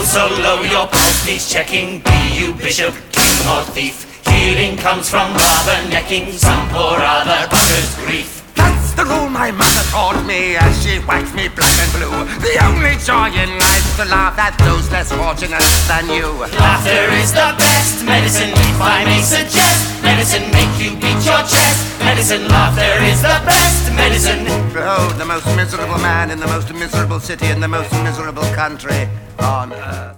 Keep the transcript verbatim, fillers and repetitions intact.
so low your pulse needs checking. Be you bishop, king or thief, healing comes from rubbernecking some poor other bugger's grief. That's the rule my mother taught me as she waxed me black and blue. The only joy in life's to laugh at those less fortunate than you. Laughter is the best medicine, if I may suggest. Medicine make you beat your chest. Medicine, laughter is the best medicine. Behold the most miserable man in the most miserable city in the most miserable country on earth.